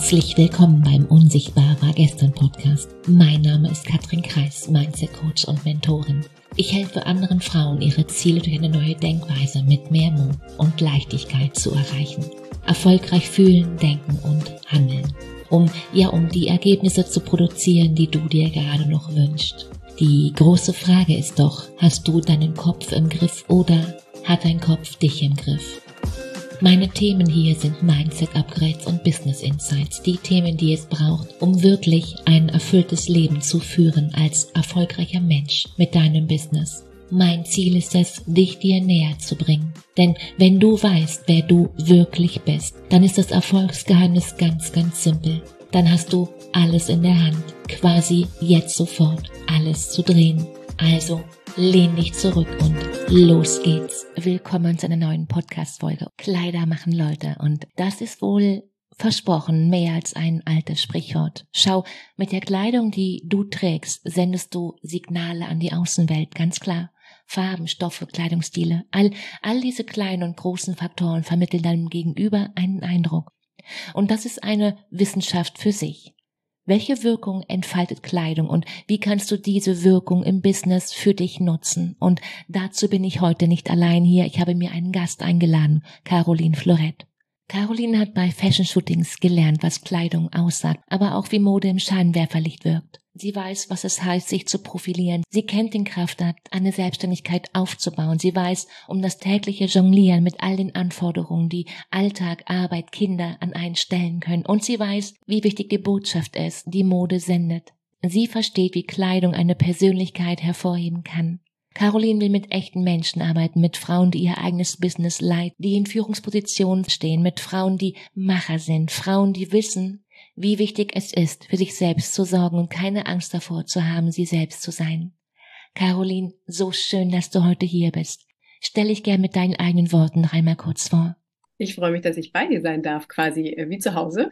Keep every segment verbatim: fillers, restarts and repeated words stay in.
Herzlich willkommen beim Unsichtbar war gestern Podcast. Mein Name ist Katrin Kreis, Mindset Coach und Mentorin. Ich helfe anderen Frauen, ihre Ziele durch eine neue Denkweise mit mehr Mut und Leichtigkeit zu erreichen. Erfolgreich fühlen, denken und handeln. Um, ja, um die Ergebnisse zu produzieren, die du dir gerade noch wünschst. Die große Frage ist doch, hast du deinen Kopf im Griff oder hat dein Kopf dich im Griff? Meine Themen hier sind Mindset-Upgrades und Business-Insights, die Themen, die es braucht, um wirklich ein erfülltes Leben zu führen als erfolgreicher Mensch mit deinem Business. Mein Ziel ist es, dich dir näher zu bringen. Denn wenn du weißt, wer du wirklich bist, dann ist das Erfolgsgeheimnis ganz, ganz simpel. Dann hast du alles in der Hand, quasi jetzt sofort alles zu drehen. Also lehn dich zurück und los geht's. Willkommen zu einer neuen Podcast-Folge. Kleider machen Leute und das ist wohl versprochen mehr als ein altes Sprichwort. Schau, mit der Kleidung, die du trägst, sendest du Signale an die Außenwelt, ganz klar. Farben, Stoffe, Kleidungsstile, all, all diese kleinen und großen Faktoren vermitteln deinem Gegenüber einen Eindruck. Und das ist eine Wissenschaft für sich. Welche Wirkung entfaltet Kleidung und wie kannst du diese Wirkung im Business für dich nutzen? Und dazu bin ich heute nicht allein hier. Ich habe mir einen Gast eingeladen, Caroline Florett. Caroline hat bei Fashion-Shootings gelernt, was Kleidung aussagt, aber auch wie Mode im Scheinwerferlicht wirkt. Sie weiß, was es heißt, sich zu profilieren. Sie kennt den Kraftakt, eine Selbstständigkeit aufzubauen. Sie weiß um das tägliche Jonglieren mit all den Anforderungen, die Alltag, Arbeit, Kinder an einen stellen können. Und sie weiß, wie wichtig die Botschaft ist, die Mode sendet. Sie versteht, wie Kleidung eine Persönlichkeit hervorheben kann. Caroline will mit echten Menschen arbeiten, mit Frauen, die ihr eigenes Business leiten, die in Führungspositionen stehen, mit Frauen, die Macher sind, Frauen, die wissen, wie wichtig es ist, für sich selbst zu sorgen und keine Angst davor zu haben, sie selbst zu sein. Caroline, so schön, dass du heute hier bist. Stell dich gern mit deinen eigenen Worten noch einmal kurz vor. Ich freue mich, dass ich bei dir sein darf, quasi äh, wie zu Hause.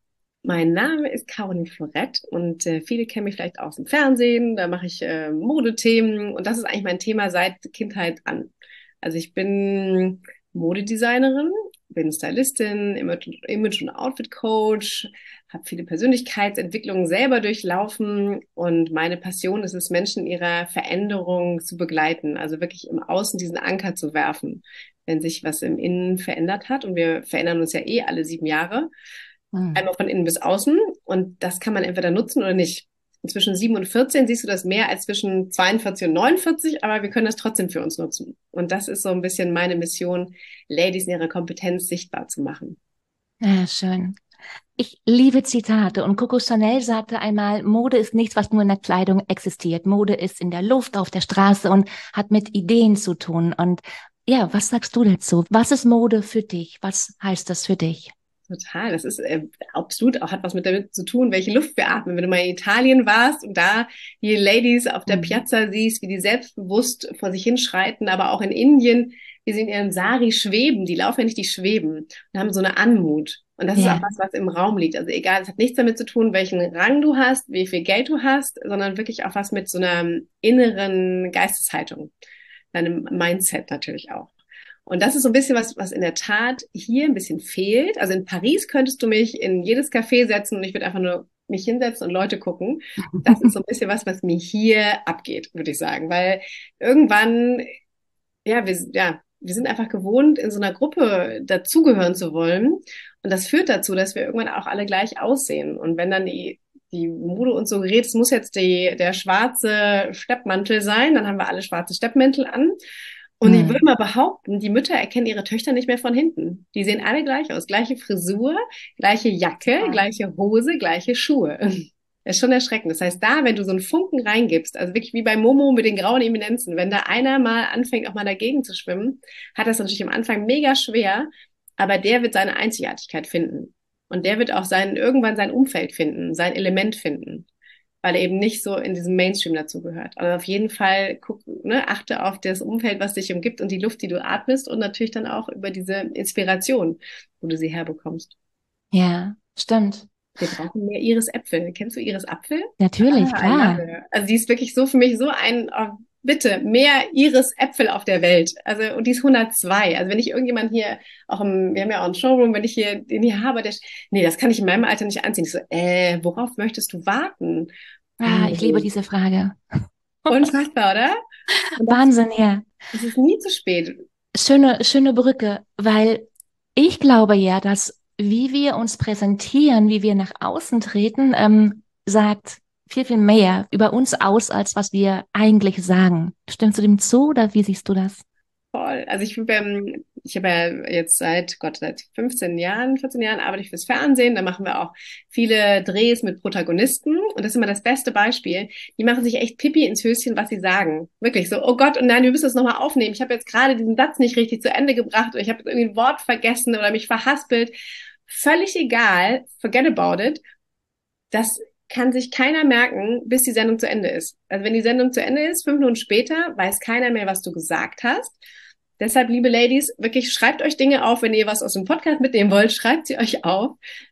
Mein Name ist Caroline Florett und äh, viele kennen mich vielleicht aus dem Fernsehen. Da mache ich äh, Modethemen und das ist eigentlich mein Thema seit Kindheit an. Also ich bin Modedesignerin, bin Stylistin, Image, Image- und Outfit-Coach, habe viele Persönlichkeitsentwicklungen selber durchlaufen und meine Passion ist es, Menschen in ihrer Veränderung zu begleiten, also wirklich im Außen diesen Anker zu werfen, wenn sich was im Innen verändert hat und wir verändern uns ja eh alle sieben Jahre, hm. einmal von innen bis außen und das kann man entweder nutzen oder nicht. Und zwischen sieben und vierzehn siehst du das mehr als zwischen zweiundvierzig und neunundvierzig, aber wir können das trotzdem für uns nutzen. Und das ist so ein bisschen meine Mission, Ladies in ihrer Kompetenz sichtbar zu machen. Ja, schön. Ich liebe Zitate und Coco Chanel sagte einmal, Mode ist nichts, was nur in der Kleidung existiert. Mode ist in der Luft, auf der Straße und hat mit Ideen zu tun. Und ja, was sagst du dazu? Was ist Mode für dich? Was heißt das für dich? Total, das ist äh, absolut auch hat was mit damit zu tun, welche Luft wir atmen. Wenn du mal in Italien warst und da die Ladies auf der Piazza siehst, wie die selbstbewusst vor sich hinschreiten, aber auch in Indien, wie sie in ihrem Sari schweben, die laufen ja nicht, die schweben und haben so eine Anmut. Und das ja. ist auch was, was im Raum liegt. Also egal, es hat nichts damit zu tun, welchen Rang du hast, wie viel Geld du hast, sondern wirklich auch was mit so einer inneren Geisteshaltung, deinem Mindset natürlich auch. Und das ist so ein bisschen was, was in der Tat hier ein bisschen fehlt. Also in Paris könntest du mich in jedes Café setzen und ich würde einfach nur mich hinsetzen und Leute gucken. Das ist so ein bisschen was, was mir hier abgeht, würde ich sagen. Weil irgendwann, ja, wir, ja, wir sind einfach gewohnt, in so einer Gruppe dazugehören zu wollen. Und das führt dazu, dass wir irgendwann auch alle gleich aussehen. Und wenn dann die die Mode uns so gerät, es muss jetzt die, der schwarze Steppmantel sein, dann haben wir alle schwarze Steppmäntel an. Und ich würde mal behaupten, die Mütter erkennen ihre Töchter nicht mehr von hinten. Die sehen alle gleich aus. Gleiche Frisur, gleiche Jacke, ja. gleiche Hose, gleiche Schuhe. Das ist schon erschreckend. Das heißt, da, wenn du so einen Funken reingibst, also wirklich wie bei Momo mit den grauen Eminenzen, wenn da einer mal anfängt, auch mal dagegen zu schwimmen, hat das natürlich am Anfang mega schwer, aber der wird seine Einzigartigkeit finden. Und der wird auch sein, irgendwann sein Umfeld finden, sein Element finden. Weil er eben nicht so in diesem Mainstream dazugehört. Aber auf jeden Fall guck, ne, achte auf das Umfeld, was dich umgibt und die Luft, die du atmest und natürlich dann auch über diese Inspiration, wo du sie herbekommst. Ja, stimmt. Wir brauchen mehr Iris Äpfel. Kennst du Iris Apfel? Natürlich, ah, klar. Also die ist wirklich so für mich so ein, oh, bitte mehr Iris-Äpfel auf der Welt. Also, und die ist hundertzwei. Also, wenn ich irgendjemand hier, auch im, wir haben ja auch einen Showroom, wenn ich hier den hier habe, der, nee, das kann ich in meinem Alter nicht anziehen. Ich so, äh, worauf möchtest du warten? Ah, ich liebe diese Frage. Unfassbar, oder? Und das, Wahnsinn, ja. es ist nie zu spät. Schöne, schöne Brücke, weil ich glaube ja, dass wie wir uns präsentieren, wie wir nach außen treten, ähm, sagt viel, viel mehr über uns aus, als was wir eigentlich sagen. Stimmst du dem zu oder wie siehst du das? Voll. Also ich, ähm, ich habe ja jetzt seit, Gott, seit fünfzehn Jahren, vierzehn Jahren arbeite ich fürs Fernsehen. Da machen wir auch viele Drehs mit Protagonisten. Und das ist immer das beste Beispiel. Die machen sich echt Pipi ins Höschen, was sie sagen. Wirklich so, oh Gott, und nein, wir müssen das nochmal aufnehmen. Ich habe jetzt gerade diesen Satz nicht richtig zu Ende gebracht oder ich habe jetzt irgendwie ein Wort vergessen oder mich verhaspelt. Völlig egal, forget about it. Das kann sich keiner merken, bis die Sendung zu Ende ist. Also wenn die Sendung zu Ende ist, fünf Minuten später, weiß keiner mehr, was du gesagt hast. Deshalb, liebe Ladies, wirklich schreibt euch Dinge auf, wenn ihr was aus dem Podcast mitnehmen wollt, schreibt sie euch auf.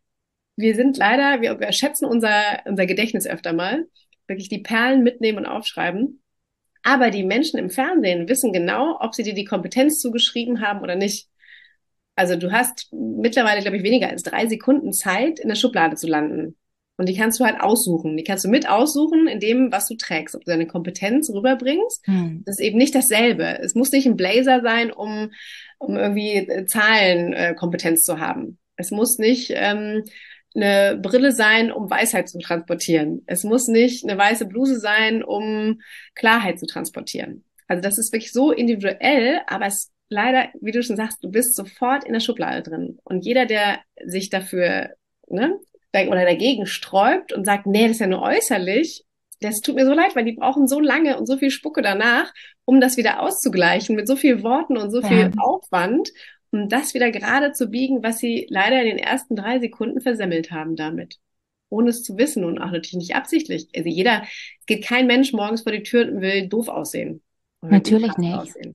Wir sind leider, wir, wir schätzen unser, unser Gedächtnis öfter mal. Wirklich die Perlen mitnehmen und aufschreiben. Aber die Menschen im Fernsehen wissen genau, ob sie dir die Kompetenz zugeschrieben haben oder nicht. Also du hast mittlerweile, glaube ich, weniger als drei Sekunden Zeit, in der Schublade zu landen. Und die kannst du halt aussuchen. Die kannst du mit aussuchen in dem, was du trägst. Ob du deine Kompetenz rüberbringst. Hm. Das ist eben nicht dasselbe. Es muss nicht ein Blazer sein, um, um irgendwie Zahlenkompetenz äh, zu haben. Es muss nicht ähm, eine Brille sein, um Weisheit zu transportieren. Es muss nicht eine weiße Bluse sein, um Klarheit zu transportieren. Also das ist wirklich so individuell, aber es leider, wie du schon sagst, du bist sofort in der Schublade drin. Und jeder, der sich dafür, ne, oder dagegen sträubt und sagt, nee, das ist ja nur äußerlich, das tut mir so leid, weil die brauchen so lange und so viel Spucke danach, um das wieder auszugleichen mit so viel Worten und so viel ja. Aufwand, um das wieder gerade zu biegen, was sie leider in den ersten drei Sekunden versemmelt haben damit. Ohne es zu wissen und auch natürlich nicht absichtlich. Also jeder, es geht kein Mensch morgens vor die Tür und will doof aussehen. Natürlich nicht. Aussehen.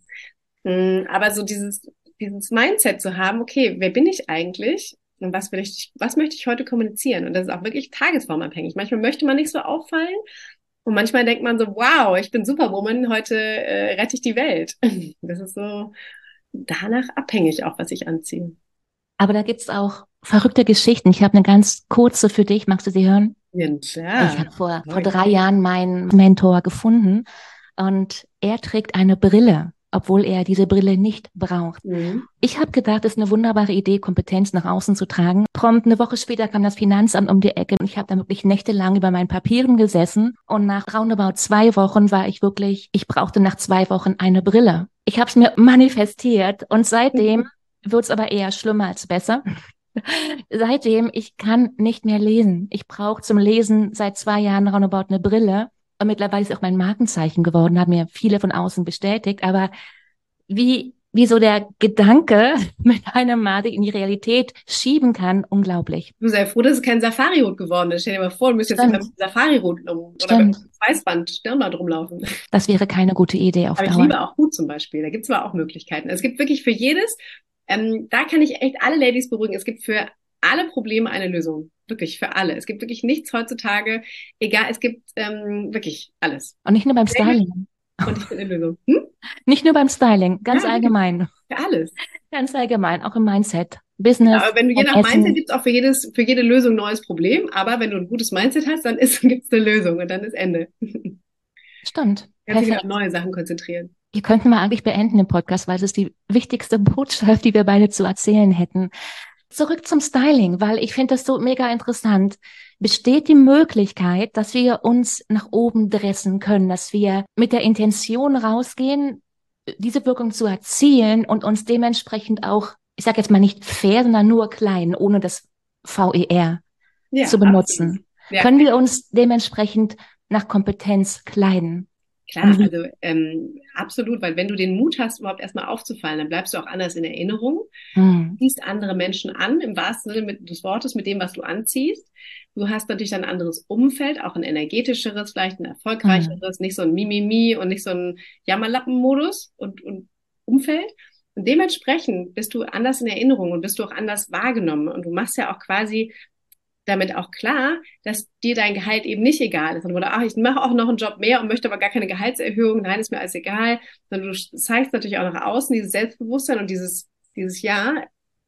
Aber so dieses, dieses Mindset zu haben, okay, wer bin ich eigentlich? Und was will ich, was möchte ich heute kommunizieren? Und das ist auch wirklich tagesformabhängig. Manchmal möchte man nicht so auffallen. Und manchmal denkt man so, wow, ich bin Superwoman, heute äh, rette ich die Welt. Das ist so danach abhängig auch, was ich anziehe. Aber da gibt's auch verrückte Geschichten. Ich habe eine ganz kurze für dich. Magst du sie hören? Ja, klar. Ich habe vor, vor drei Jahren meinen Mentor gefunden und er trägt eine Brille, obwohl er diese Brille nicht braucht. Mhm. Ich habe gedacht, es ist eine wunderbare Idee, Kompetenz nach außen zu tragen. Prompt eine Woche später kam das Finanzamt um die Ecke und ich habe da wirklich nächtelang über meinen Papieren gesessen und nach roundabout zwei Wochen war ich wirklich, ich brauchte nach zwei Wochen eine Brille. Ich habe es mir manifestiert und seitdem mhm. wird es aber eher schlimmer als besser. Seitdem, ich kann nicht mehr lesen. Ich brauche zum Lesen seit zwei Jahren roundabout eine Brille. Und mittlerweile ist es auch mein Markenzeichen geworden, haben mir viele von außen bestätigt. Aber wie, wie so der Gedanke mit einem Mal in die Realität schieben kann, unglaublich. Du sei froh, dass es kein Safari-Rot geworden ist. Stell dir mal vor, du müsstest jetzt mit einem Safari-Rot um, oder mit einem Weißband Stirnband rumlaufen. Das wäre keine gute Idee auf Aber Dauer. Ich liebe auch Hut zum Beispiel. Da gibt es aber auch Möglichkeiten. Es gibt wirklich für jedes, ähm, da kann ich echt alle Ladies beruhigen. Es gibt für alle Probleme eine Lösung. Wirklich, für alle. Es gibt wirklich nichts heutzutage. Egal, es gibt ähm, wirklich alles. Und nicht nur beim Styling. Und ich bin eine Lösung. Hm? Nicht nur beim Styling, ganz ja, allgemein. Für alles. Ganz allgemein, auch im Mindset. Business. Ja, aber wenn du je nach Essen. Mindset gibt es auch für jedes, für jede Lösung ein neues Problem. Aber wenn du ein gutes Mindset hast, dann gibt es eine Lösung und dann ist Ende. Stimmt. Kannst dich auf neue Sachen konzentrieren. Wir könnten mal eigentlich beenden den Podcast, weil es ist die wichtigste Botschaft, die wir beide zu erzählen hätten. Zurück zum Styling, weil ich finde das so mega interessant. Besteht die Möglichkeit, dass wir uns nach oben dressen können, dass wir mit der Intention rausgehen, diese Wirkung zu erzielen und uns dementsprechend auch, ich sage jetzt mal nicht fair, sondern nur klein, ohne das V E R ja, zu benutzen. Ja. Können wir uns dementsprechend nach Kompetenz kleiden? Klar, also ähm, absolut, weil wenn du den Mut hast, überhaupt erstmal aufzufallen, dann bleibst du auch anders in Erinnerung, hm. siehst andere Menschen an, im wahrsten Sinne des Wortes, mit dem, was du anziehst. Du hast natürlich dann ein anderes Umfeld, auch ein energetischeres, vielleicht ein erfolgreicheres, hm. nicht so ein Mimimi und nicht so ein Jammerlappen-Modus und, und Umfeld. Und dementsprechend bist du anders in Erinnerung und bist du auch anders wahrgenommen. Und du machst ja auch quasi damit auch klar, dass dir dein Gehalt eben nicht egal ist. Oder, ach, ich mache auch noch einen Job mehr und möchte aber gar keine Gehaltserhöhung. Nein, ist mir alles egal. Sondern du zeigst natürlich auch nach außen dieses Selbstbewusstsein und dieses, dieses Ja,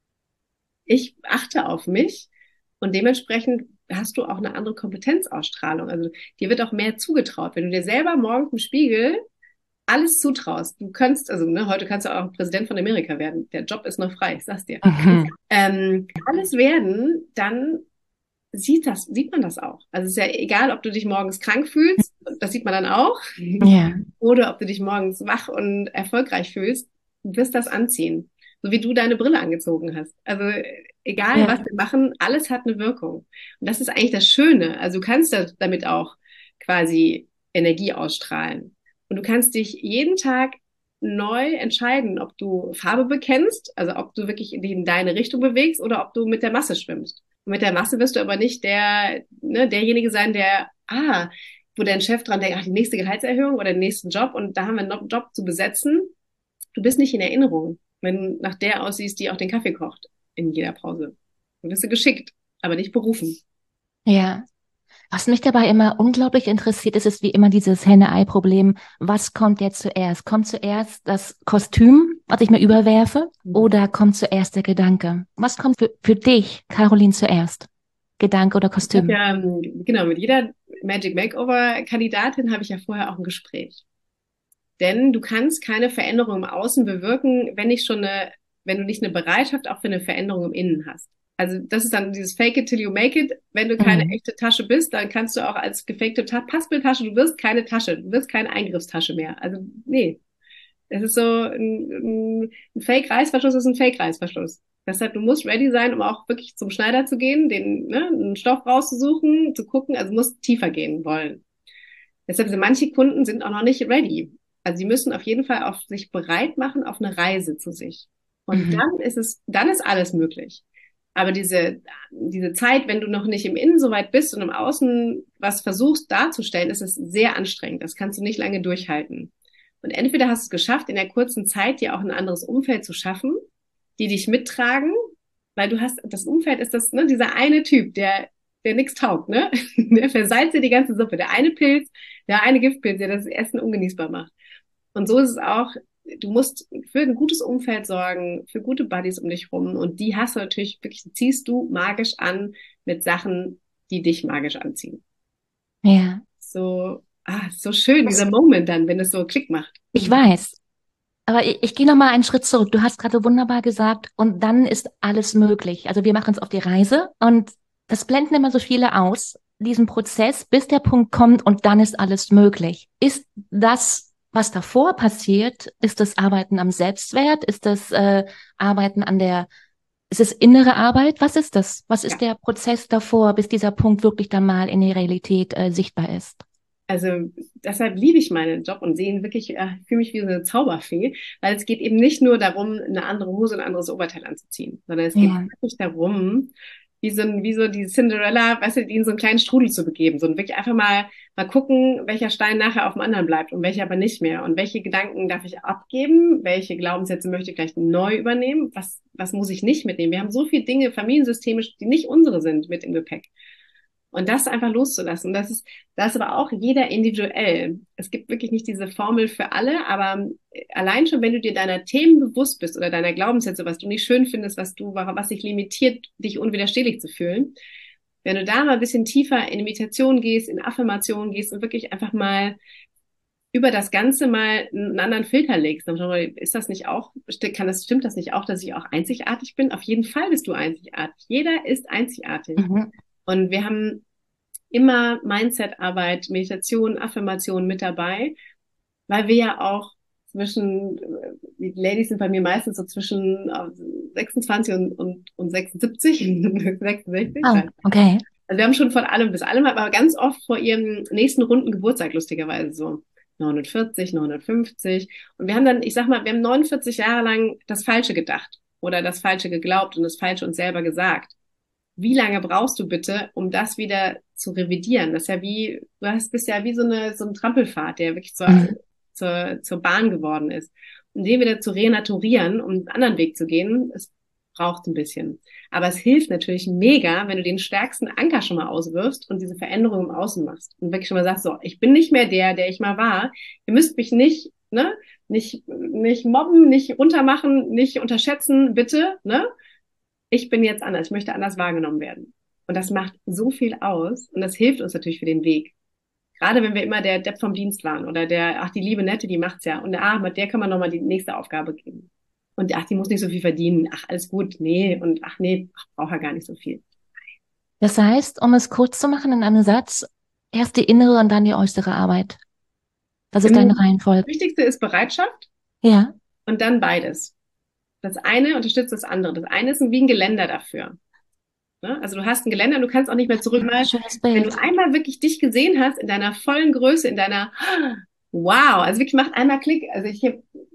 ich achte auf mich und dementsprechend hast du auch eine andere Kompetenzausstrahlung. Also dir wird auch mehr zugetraut. Wenn du dir selber morgens im Spiegel alles zutraust, du kannst, also ne, heute kannst du auch Präsident von Amerika werden. Der Job ist noch frei, ich sag's dir. Mhm. Ähm, alles werden, dann sieht das, sieht man das auch. Also es ist ja egal, ob du dich morgens krank fühlst, das sieht man dann auch, ja. Oder ob du dich morgens wach und erfolgreich fühlst, du wirst das anziehen. So wie du deine Brille angezogen hast. Also egal, ja. was wir machen, alles hat eine Wirkung. Und das ist eigentlich das Schöne. Also du kannst damit auch quasi Energie ausstrahlen. Und du kannst dich jeden Tag neu entscheiden, ob du Farbe bekennst, also ob du wirklich in deine Richtung bewegst oder ob du mit der Masse schwimmst. Und mit der Masse wirst du aber nicht der, ne, derjenige sein, der, ah, wo dein Chef dran denkt, ach, die nächste Gehaltserhöhung oder den nächsten Job und da haben wir einen Job zu besetzen. Du bist nicht in Erinnerung, wenn du nach der aussiehst, die auch den Kaffee kocht in jeder Pause. Du bist geschickt, aber nicht berufen. Ja. Was mich dabei immer unglaublich interessiert, ist es wie immer dieses Henne-Ei-Problem. Was kommt jetzt zuerst? Kommt zuerst das Kostüm, was ich mir überwerfe, mhm. oder kommt zuerst der Gedanke? Was kommt für, für dich, Caroline, zuerst? Gedanke oder Kostüm? Ich hab ja, genau, mit jeder Magic Makeover-Kandidatin habe ich ja vorher auch ein Gespräch. Denn du kannst keine Veränderung im Außen bewirken, wenn nicht schon eine, wenn du nicht eine Bereitschaft auch für eine Veränderung im Innen hast. Also das ist dann dieses Fake it till you make it. Wenn du keine mhm. echte Tasche bist, dann kannst du auch als gefakte Ta- Paspeltasche, du wirst keine Tasche, du wirst keine Eingriffstasche mehr. Also nee, es ist so ein, ein, ein Fake-Reißverschluss ist ein Fake-Reißverschluss. Deshalb, du musst ready sein, um auch wirklich zum Schneider zu gehen, den ne, einen Stoff rauszusuchen, zu gucken, also musst tiefer gehen wollen. Deshalb sind manche Kunden sind auch noch nicht ready. Also sie müssen auf jeden Fall auf sich bereit machen auf eine Reise zu sich. Und mhm. dann ist es, dann ist alles möglich. Aber diese, diese Zeit, wenn du noch nicht im Innen so weit bist und im Außen was versuchst darzustellen, ist es sehr anstrengend. Das kannst du nicht lange durchhalten. Und entweder hast du es geschafft, in der kurzen Zeit dir auch ein anderes Umfeld zu schaffen, die dich mittragen, weil du hast, das Umfeld ist das, ne, dieser eine Typ, der, der nichts taugt, ne? Der versalzt dir die ganze Suppe. Der eine Pilz, der eine Giftpilz, der das Essen ungenießbar macht. Und so ist es auch, du musst für ein gutes Umfeld sorgen, für gute Buddies um dich rum. Und die hast du natürlich wirklich, ziehst du magisch an mit Sachen, die dich magisch anziehen. Ja. So, ah, so schön, dieser Moment dann, wenn es so Klick macht. Ich weiß. Aber ich, ich gehe noch mal einen Schritt zurück. Du hast gerade wunderbar gesagt, und dann ist alles möglich. Also wir machen uns auf die Reise und das blenden immer so viele aus, diesen Prozess, bis der Punkt kommt und dann ist alles möglich. Ist das was davor passiert? Ist das Arbeiten am Selbstwert? Ist das äh, Arbeiten an der, ist es innere Arbeit? Was ist das? Was ist ja. der Prozess davor, bis dieser Punkt wirklich dann mal in der Realität äh, sichtbar ist? Also deshalb liebe ich meinen Job und sehe ihn wirklich, äh, fühle mich wie so eine Zauberfee, weil es geht eben nicht nur darum, eine andere Hose und ein anderes Oberteil anzuziehen, sondern es geht ja. wirklich darum, wie so, ein, wie so die Cinderella, weißt du, die in so einen kleinen Strudel zu begeben. So und wirklich einfach mal, mal gucken, welcher Stein nachher auf dem anderen bleibt und welcher aber nicht mehr. Und welche Gedanken darf ich abgeben? Welche Glaubenssätze möchte ich gleich neu übernehmen? Was, was muss ich nicht mitnehmen? Wir haben so viele Dinge, familiensystemisch, die nicht unsere sind, mit im Gepäck. Und das einfach loszulassen. Das ist, das ist aber auch jeder individuell. Es gibt wirklich nicht diese Formel für alle, aber allein schon, wenn du dir deiner Themen bewusst bist oder deiner Glaubenssätze, was du nicht schön findest, was du, was dich limitiert, dich unwiderstehlich zu fühlen, wenn du da mal ein bisschen tiefer in Meditation gehst, in Affirmation gehst und wirklich einfach mal über das Ganze mal einen anderen Filter legst, dann ist das nicht auch, kann das, stimmt das nicht auch, dass ich auch einzigartig bin? Auf jeden Fall bist du einzigartig. Jeder ist einzigartig. Mhm. Und wir haben immer Mindset-Arbeit, Meditation, Affirmation mit dabei, weil wir ja auch zwischen, die Ladies sind bei mir meistens so zwischen sechsundzwanzig und, und, und sechsundsiebzig, sechsundsechzig. Oh, okay. Also wir haben schon von allem bis allem, aber ganz oft vor ihrem nächsten runden Geburtstag lustigerweise so neunundvierzig, neunundfünfzig. Und wir haben dann, ich sag mal, wir haben neunundvierzig Jahre lang das Falsche gedacht oder das Falsche geglaubt und das Falsche uns selber gesagt. Wie lange brauchst du bitte, um das wieder zu revidieren? Das ist ja wie, du hast, bist ja wie so eine, so ein Trampelpfad, der wirklich zur, mhm. zur, zur Bahn geworden ist. Und den wieder zu renaturieren, um einen anderen Weg zu gehen, es braucht ein bisschen. Aber es hilft natürlich mega, wenn du den stärksten Anker schon mal auswirfst und diese Veränderung im Außen machst. Und wirklich schon mal sagst, so, ich bin nicht mehr der, der ich mal war. Ihr müsst mich nicht, ne, nicht, nicht mobben, nicht runtermachen, nicht unterschätzen, bitte, ne? Ich bin jetzt anders. Ich möchte anders wahrgenommen werden. Und das macht so viel aus. Und das hilft uns natürlich für den Weg. Gerade wenn wir immer der Depp vom Dienst waren oder der, ach, die liebe Nette, die macht's ja. Und ah, mit der kann man nochmal die nächste Aufgabe geben. Und ach, die muss nicht so viel verdienen. Ach, alles gut. Nee. Und ach, nee, ach, braucht er gar nicht so viel. Das heißt, um es kurz zu machen in einem Satz, erst die innere und dann die äußere Arbeit. Das ist deine Reihenfolge. Das Wichtigste ist Bereitschaft. Ja. Und dann beides. Das eine unterstützt das andere. Das eine ist wie ein Geländer dafür. Also du hast ein Geländer und du kannst auch nicht mehr zurück. Mal, wenn du einmal wirklich dich gesehen hast, in deiner vollen Größe, in deiner, wow, also wirklich macht einmal Klick. Also ich,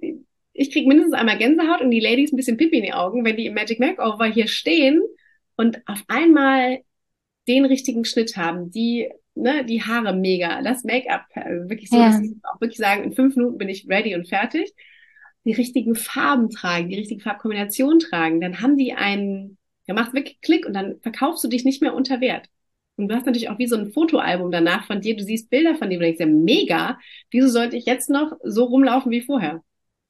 ich kriege mindestens einmal Gänsehaut und die Ladies ein bisschen Pipi in die Augen, wenn die im Magic Makeover hier stehen und auf einmal den richtigen Schnitt haben, die, ne, die Haare mega, das Make-up, also wirklich so, ja. Dass sie auch wirklich sagen, in fünf Minuten bin ich ready und fertig, die richtigen Farben tragen, die richtige Farbkombination tragen, dann haben die einen, der macht wirklich Klick und dann verkaufst du dich nicht mehr unter Wert. Und du hast natürlich auch wie so ein Fotoalbum danach von dir, du siehst Bilder von dir und denkst ja, mega, wieso sollte ich jetzt noch so rumlaufen wie vorher?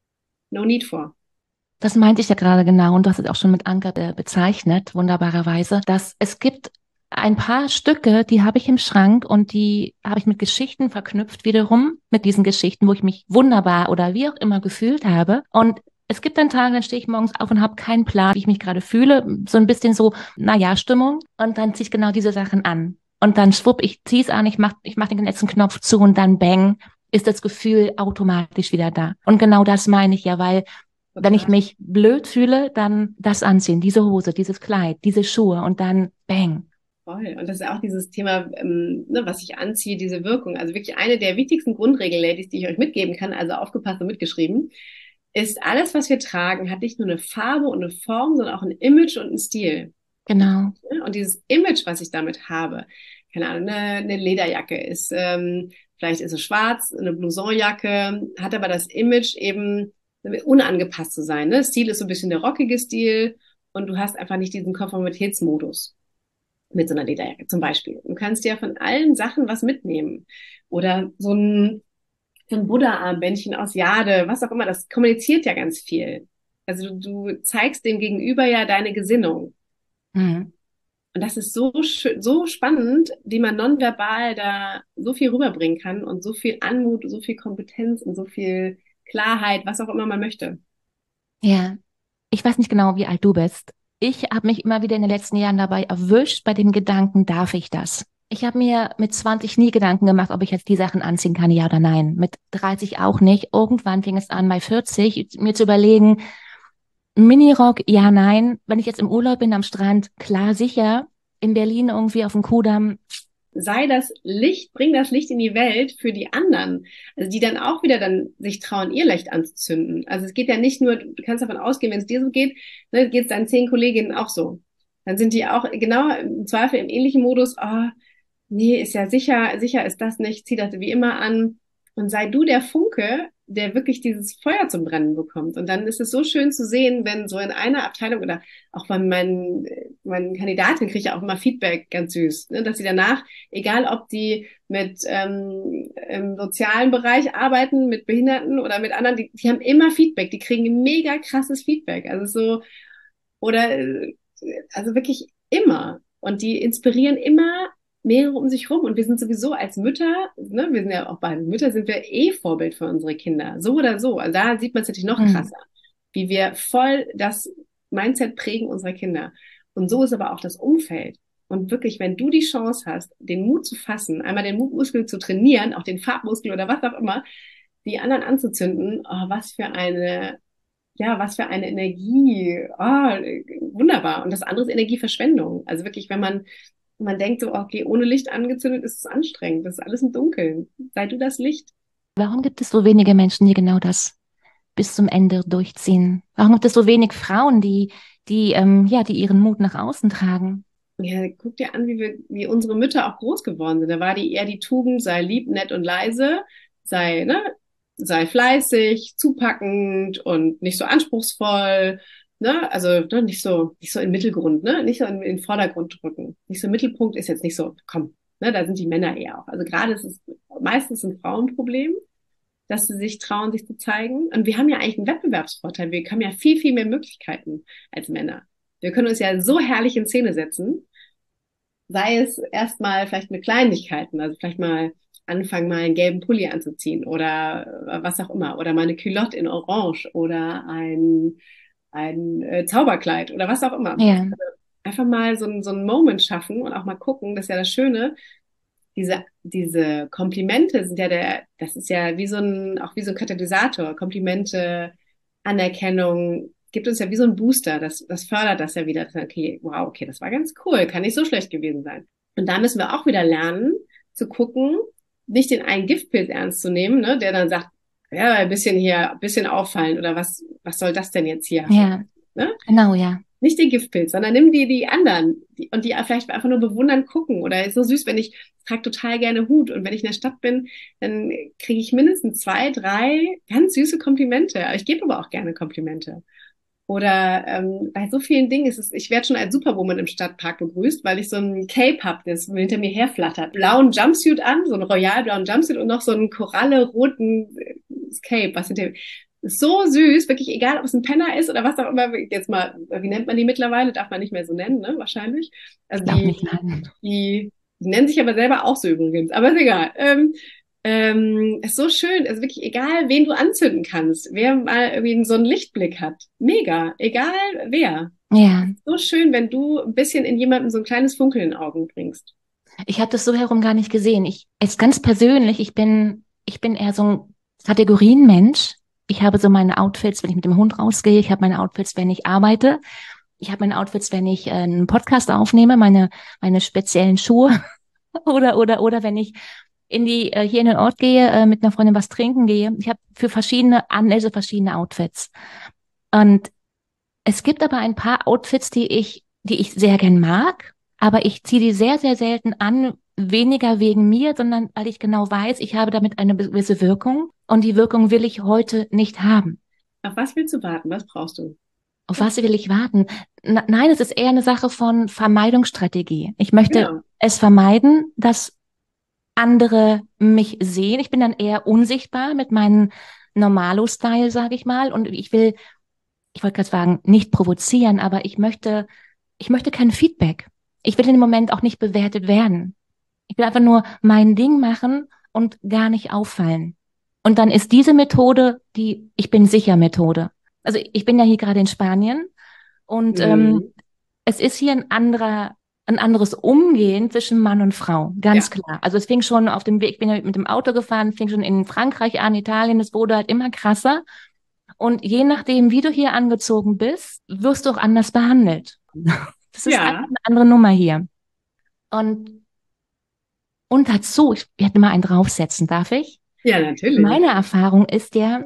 No need for. Das meinte ich ja gerade genau und du hast es auch schon mit Anker äh, bezeichnet, wunderbarerweise, dass es gibt ein paar Stücke, die habe ich im Schrank und die habe ich mit Geschichten verknüpft wiederum, mit diesen Geschichten, wo ich mich wunderbar oder wie auch immer gefühlt habe. Und es gibt dann Tage, dann stehe ich morgens auf und habe keinen Plan, wie ich mich gerade fühle. So ein bisschen so, naja, Stimmung. Und dann ziehe ich genau diese Sachen an. Und dann schwupp, ich ziehe es an, ich mache ich mach den letzten Knopf zu und dann bang, ist das Gefühl automatisch wieder da. Und genau das meine ich ja, weil okay. Wenn ich mich blöd fühle, dann das anziehen, diese Hose, dieses Kleid, diese Schuhe und dann bang. Voll. Und das ist auch dieses Thema, ähm, ne, was ich anziehe, diese Wirkung. Also wirklich eine der wichtigsten Grundregeln, Ladies, die ich euch mitgeben kann, also aufgepasst und mitgeschrieben, ist, alles, was wir tragen, hat nicht nur eine Farbe und eine Form, sondern auch ein Image und einen Stil. Genau. Und dieses Image, was ich damit habe, keine Ahnung, eine, eine Lederjacke ist, ähm, vielleicht ist es schwarz, eine Blousonjacke, hat aber das Image eben unangepasst zu sein. Ne? Stil ist so ein bisschen der rockige Stil und du hast einfach nicht diesen Konformitätsmodus mit so einer Lederjacke zum Beispiel. Du kannst dir von allen Sachen was mitnehmen. Oder so ein, so ein Buddha-Armbändchen aus Jade, was auch immer, das kommuniziert ja ganz viel. Also du, du zeigst dem Gegenüber ja deine Gesinnung. Mhm. Und das ist so schön, so spannend, wie man nonverbal da so viel rüberbringen kann und so viel Anmut, so viel Kompetenz und so viel Klarheit, was auch immer man möchte. Ja, ich weiß nicht genau, wie alt du bist. Ich habe mich immer wieder in den letzten Jahren dabei erwischt, bei dem Gedanken, darf ich das? Ich habe mir mit zwanzig nie Gedanken gemacht, ob ich jetzt die Sachen anziehen kann, ja oder nein. Mit dreißig auch nicht. Irgendwann fing es an, bei vierzig, mir zu überlegen, Minirock, ja, nein. Wenn ich jetzt im Urlaub bin am Strand, klar, sicher. In Berlin irgendwie auf dem Kudamm. Sei das Licht, bring das Licht in die Welt für die anderen. Also die dann auch wieder dann sich trauen, ihr Licht anzuzünden. Also es geht ja nicht nur, du kannst davon ausgehen, wenn es dir so geht, ne, geht es deinen zehn Kolleginnen auch so. Dann sind die auch genau im Zweifel im ähnlichen Modus, oh, nee, ist ja sicher, sicher ist das nicht, zieh das wie immer an. Und sei du der Funke, der wirklich dieses Feuer zum Brennen bekommt. Und dann ist es so schön zu sehen, wenn so in einer Abteilung oder auch bei meinen, meinen Kandidaten kriege ich ja auch immer Feedback, ganz süß, ne, dass sie danach, egal ob die mit ähm, im sozialen Bereich arbeiten, mit Behinderten oder mit anderen, die, die haben immer Feedback, die kriegen mega krasses Feedback. Also so, oder also wirklich immer. Und die inspirieren immer mehrere um sich rum. Und wir sind sowieso als Mütter, ne, wir sind ja auch beide Mütter, sind wir eh Vorbild für unsere Kinder. So oder so. Also da sieht man es natürlich noch krasser, mhm. wie wir voll das Mindset prägen unserer Kinder. Und so ist aber auch das Umfeld. Und wirklich, wenn du die Chance hast, den Mut zu fassen, einmal den Mutmuskel zu trainieren, auch den Farbmuskel oder was auch immer, die anderen anzuzünden, oh, was für eine, ja, was für eine Energie, oh, wunderbar. Und das andere ist Energieverschwendung. Also wirklich, wenn man man denkt so, okay, ohne Licht angezündet ist es anstrengend. Das ist alles im Dunkeln. Sei du das Licht. Warum gibt es so wenige Menschen, die genau das bis zum Ende durchziehen? Warum gibt es so wenig Frauen, die, die, ähm, ja, die ihren Mut nach außen tragen? Ja, guck dir an, wie wir, wie unsere Mütter auch groß geworden sind. Da war die eher die Tugend, sei lieb, nett und leise, sei, ne, sei fleißig, zupackend und nicht so anspruchsvoll. ne, also ne, nicht so, nicht so im Mittelgrund, ne, nicht so in, in den Vordergrund drücken. Nicht so im Mittelpunkt ist jetzt nicht so, komm, ne, da sind die Männer eher auch. Also gerade ist es meistens ein Frauenproblem, dass sie sich trauen, sich zu zeigen. Und wir haben ja eigentlich einen Wettbewerbsvorteil. Wir haben ja viel, viel mehr Möglichkeiten als Männer. Wir können uns ja so herrlich in Szene setzen, sei es erstmal vielleicht mit Kleinigkeiten, also vielleicht mal anfangen, mal einen gelben Pulli anzuziehen oder was auch immer, oder mal eine Culotte in Orange oder ein, ein äh, Zauberkleid oder was auch immer. Ja. Also einfach mal so ein, so ein Moment schaffen und auch mal gucken, das ist ja das Schöne, diese, diese Komplimente sind ja der, das ist ja wie so ein, auch wie so ein Katalysator. Komplimente, Anerkennung, gibt uns ja wie so ein Booster. Das, das fördert das ja wieder. Okay, wow, okay, das war ganz cool, kann nicht so schlecht gewesen sein. Und da müssen wir auch wieder lernen, zu gucken, nicht den einen Giftpilz ernst zu nehmen, ne, der dann sagt, ja, ein bisschen hier, ein bisschen auffallen oder was, was soll das denn jetzt hier? Ja, ne? Genau, ja. Nicht den Giftpilz, sondern nimm die, die anderen die, und die vielleicht einfach nur bewundern gucken. Oder ist so süß, wenn ich, ich trage total gerne Hut und wenn ich in der Stadt bin, dann kriege ich mindestens zwei, drei ganz süße Komplimente. Ich gebe aber auch gerne Komplimente. Oder ähm, bei so vielen Dingen ist es, ich werde schon als Superwoman im Stadtpark begrüßt, weil ich so ein Cape habe, das hinter mir herflattert. Blauen Jumpsuit an, so einen royal blauen Jumpsuit und noch so einen koralle-roten Cape, was hinter mir so süß, wirklich egal, ob es ein Penner ist oder was auch immer, jetzt mal, wie nennt man die mittlerweile? Darf man nicht mehr so nennen, ne? Wahrscheinlich. Also Ich glaube die, nicht, nein. die, die nennen sich aber selber auch so übrigens, aber ist egal. Ähm, ähm, ist so schön, also wirklich egal, wen du anzünden kannst, wer mal irgendwie so einen Lichtblick hat. Mega, egal wer. Ja. So schön, wenn du ein bisschen in jemandem so ein kleines Funkeln in den Augen bringst. Ich habe das so herum gar nicht gesehen. Ich, jetzt ganz persönlich, ich bin, ich bin eher so ein Kategorienmensch. Ich habe so meine Outfits, wenn ich mit dem Hund rausgehe. Ich habe meine Outfits, wenn ich arbeite. Ich habe meine Outfits, wenn ich äh, einen Podcast aufnehme, meine, meine speziellen Schuhe. oder, oder, oder wenn ich in die, äh, hier in den Ort gehe, äh, mit einer Freundin was trinken gehe. Ich habe für verschiedene Anlässe verschiedene Outfits. Und es gibt aber ein paar Outfits, die ich, die ich sehr gern mag, aber ich ziehe die sehr, sehr selten an, weniger wegen mir, sondern weil ich genau weiß, ich habe damit eine gewisse Wirkung und die Wirkung will ich heute nicht haben. Auf was willst du warten? Was brauchst du? Auf was will ich warten? N- Nein, es ist eher eine Sache von Vermeidungsstrategie. Ich möchte Genau. es vermeiden, dass andere mich sehen. Ich bin dann eher unsichtbar mit meinem Normalo-Style, sage ich mal, und ich will, ich wollte gerade sagen, nicht provozieren, aber ich möchte, ich möchte kein Feedback. Ich will in dem Moment auch nicht bewertet werden. Ich will einfach nur mein Ding machen und gar nicht auffallen. Und dann ist diese Methode die Ich bin sicher Methode. Also ich bin ja hier gerade in Spanien und Mhm. ähm, es ist hier ein anderer, ein anderes Umgehen zwischen Mann und Frau, ganz Ja. klar. Also es fing schon auf dem Weg, ich bin ja mit dem Auto gefahren, fing schon in Frankreich an, Italien, es wurde halt immer krasser. Und je nachdem, wie du hier angezogen bist, wirst du auch anders behandelt. Das ist Ja. einfach eine andere Nummer hier. Und Und dazu, ich werde mal einen draufsetzen, darf ich? Ja, natürlich. Meine Erfahrung ist ja,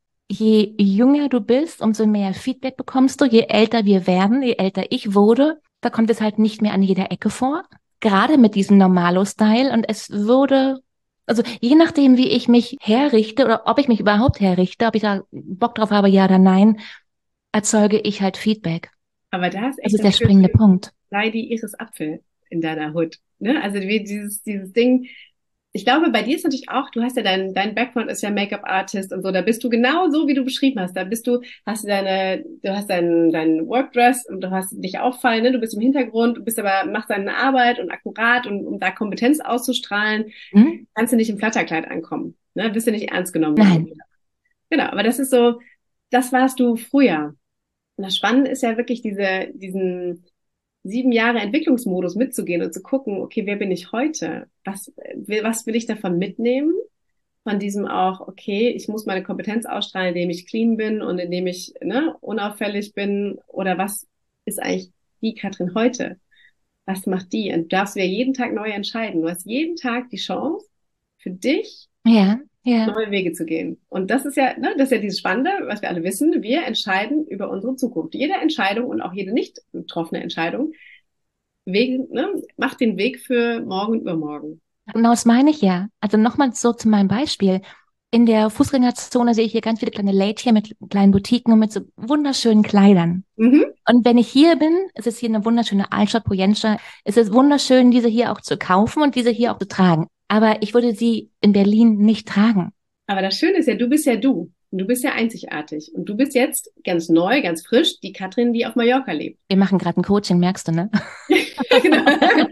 je jünger du bist, umso mehr Feedback bekommst du. Je älter wir werden, je älter ich wurde, da kommt es halt nicht mehr an jeder Ecke vor. Gerade mit diesem Normalo-Style. Und es würde, also je nachdem, wie ich mich herrichte oder ob ich mich überhaupt herrichte, ob ich da Bock drauf habe, ja oder nein, erzeuge ich halt Feedback. Aber da ist Das echt ist der das springende Schöne, Punkt. sei die Iris Apfel in deiner Hut. Ne? Also wie dieses, dieses Ding. Ich glaube, bei dir ist natürlich auch, du hast ja dein, dein Background ist ja Make-up-Artist und so, da bist du genau so, wie du beschrieben hast. Da bist du, hast du deine, du hast dein, dein Workdress und du hast dich auffallen, ne? Du bist im Hintergrund, du bist aber, machst deine Arbeit und akkurat und um da Kompetenz auszustrahlen, Hm? kannst du nicht im Flatterkleid ankommen. Ne? Bist du nicht ernst genommen. Nein. Genau, aber das ist so, das warst du früher. Und das Spannende ist ja wirklich diese, diesen sieben Jahre Entwicklungsmodus mitzugehen und zu gucken, okay, wer bin ich heute? Was, was will ich davon mitnehmen? Von diesem auch, okay, ich muss meine Kompetenz ausstrahlen, indem ich clean bin und indem ich ne, unauffällig bin. Oder was ist eigentlich die Katrin heute? Was macht die? Und du darfst ja jeden Tag neu entscheiden. Du hast jeden Tag die Chance, für dich Ja, ja. neue Wege zu gehen. Und das ist ja, ne, das ist ja dieses Spannende, was wir alle wissen. Wir entscheiden über unsere Zukunft. Jede Entscheidung und auch jede nicht getroffene Entscheidung Wege, ne, macht den Weg für morgen und übermorgen. Genau, das meine ich ja. Also nochmal so zu meinem Beispiel. in der Fußgängerzone sehe ich hier ganz viele kleine Lädchen mit kleinen Boutiquen und mit so wunderschönen Kleidern. Mhm. Und wenn ich hier bin, es ist hier eine wunderschöne Altstadt, Pojensta, es ist wunderschön, diese hier auch zu kaufen und diese hier auch zu tragen. Aber ich würde sie in Berlin nicht tragen. Aber das Schöne ist ja, du bist ja du. Und du bist ja einzigartig. Und du bist jetzt ganz neu, ganz frisch, die Katrin, die auf Mallorca lebt. Wir machen gerade ein Coaching, merkst du, ne? Genau.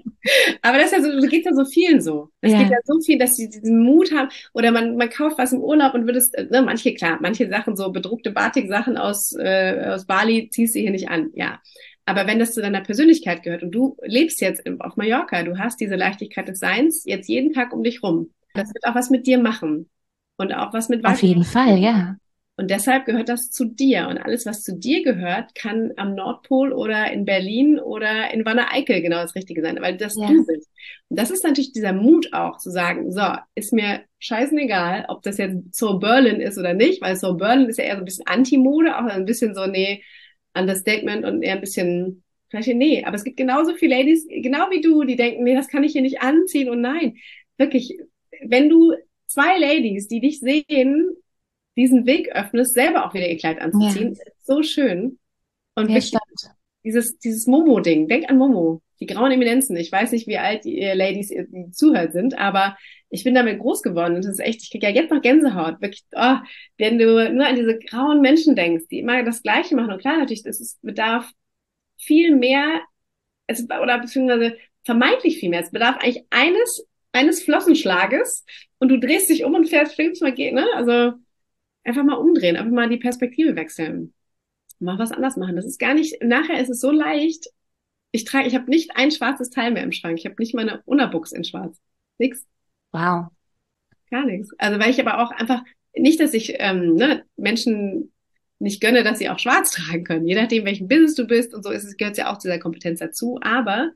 Aber das ist ja so, das geht ja so vielen so. Es ja. geht ja so viel, dass sie diesen Mut haben. Oder man, man kauft was im Urlaub und würdest, ne, manche, klar, manche Sachen, so bedruckte Batik-Sachen aus, äh, aus Bali, ziehst du hier nicht an, ja. Aber wenn das zu deiner Persönlichkeit gehört und du lebst jetzt auf Mallorca, du hast diese Leichtigkeit des Seins jetzt jeden Tag um dich rum. Das wird auch was mit dir machen. Und auch was mit Auf jeden Fall, ja. Und deshalb gehört das zu dir. Und alles, was zu dir gehört, kann am Nordpol oder in Berlin oder in Wanne-Eickel genau das Richtige sein, weil das ja. du bist. Und das ist natürlich dieser Mut auch, zu sagen, so, ist mir scheißegal, ob das jetzt so Berlin ist oder nicht, weil so Berlin ist ja eher so ein bisschen Anti-Mode, auch ein bisschen so, nee, Understatement und eher ein bisschen, vielleicht, nee, aber es gibt genauso viele Ladies, genau wie du, die denken, nee, das kann ich hier nicht anziehen und nein, wirklich, wenn du zwei Ladies, die dich sehen, diesen Weg öffnest, selber auch wieder ihr Kleid anzuziehen. Ja. Ist so schön. Und ja, wirklich, dieses, dieses Momo-Ding. Denk an Momo. Die grauen Eminenzen. Ich weiß nicht, wie alt die Ladies, die zuhört sind, aber ich bin damit groß geworden. Und das ist echt, ich kriege ja jetzt noch Gänsehaut. Wirklich, oh, wenn du nur an diese grauen Menschen denkst, die immer das Gleiche machen. Und klar, natürlich, das ist, bedarf viel mehr, es, oder beziehungsweise vermeintlich viel mehr. Es bedarf eigentlich eines, eines Flossenschlages und du drehst dich um und fährst, fliegst mal gehen, ne? Also, einfach mal umdrehen, einfach mal die Perspektive wechseln. Mal was anders machen. Das ist gar nicht, nachher ist es so leicht. Ich trage, ich habe nicht ein schwarzes Teil mehr im Schrank. Ich habe nicht meine Unterbuchs in schwarz. Nix. Wow. Gar nichts. Also weil ich aber auch einfach, nicht, dass ich ähm, ne, Menschen nicht gönne, dass sie auch schwarz tragen können. Je nachdem, welchen Business du bist und so ist es, gehört ja auch zu dieser Kompetenz dazu. Aber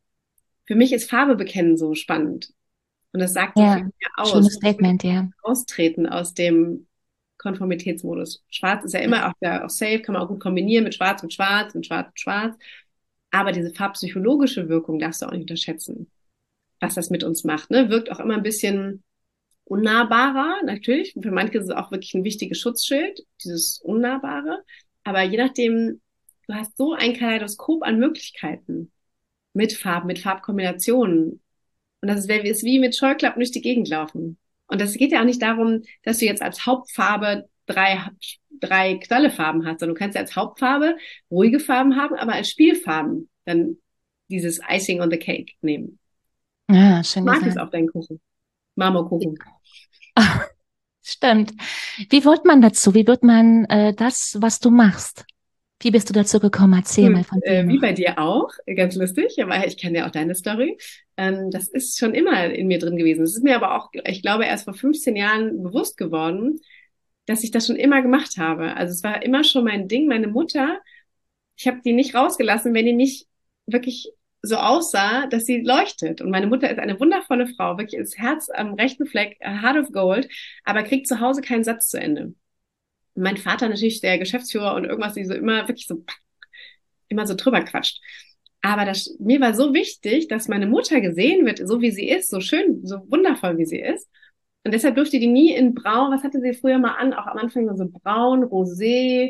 für mich ist Farbe bekennen so spannend. Und das sagt ja, so viel mehr aus. Schönes Statement, ja. Austreten aus dem Konformitätsmodus. Schwarz ist ja immer auch, ja, auch safe, kann man auch gut kombinieren mit Schwarz und Schwarz und Schwarz und Schwarz. Aber diese farbpsychologische Wirkung darfst du auch nicht unterschätzen, was das mit uns macht. Ne? Wirkt auch immer ein bisschen unnahbarer, natürlich. Für manche ist es auch wirklich ein wichtiges Schutzschild, dieses Unnahbare. Aber je nachdem, du hast so ein Kaleidoskop an Möglichkeiten mit Farben, mit Farbkombinationen. Und das ist, ist wie mit Scheuklappen durch die Gegend laufen. Und das geht ja auch nicht darum, dass du jetzt als Hauptfarbe drei, drei Knallefarben hast, sondern du kannst ja als Hauptfarbe ruhige Farben haben, aber als Spielfarben dann dieses Icing on the Cake nehmen. Ja, schön Mag gesagt. es auf deinen Kuchen. Marmorkuchen. Ach, stimmt. Wie wird man dazu? Wie wird man äh, das, was du machst? Wie bist du dazu gekommen? Erzähl hm, mal von dir. Äh, wie bei dir auch, ganz lustig, aber ich kenne ja auch deine Story. Ähm, das ist schon immer in mir drin gewesen. Es ist mir aber auch, ich glaube, erst vor fünfzehn Jahren bewusst geworden, dass ich das schon immer gemacht habe. Also es war immer schon mein Ding. Meine Mutter, ich habe die nicht rausgelassen, wenn die nicht wirklich so aussah, dass sie leuchtet. Und meine Mutter ist eine wundervolle Frau, wirklich das Herz am rechten Fleck, Heart of Gold, aber kriegt zu Hause keinen Satz zu Ende. Und mein Vater natürlich der Geschäftsführer und irgendwas, die so immer wirklich so immer so drüber quatscht. Aber das, mir war so wichtig, dass meine Mutter gesehen wird, so wie sie ist, so schön, so wundervoll wie sie ist. Und deshalb durfte die nie in braun, was hatte sie früher mal an, auch am Anfang so braun, rosé,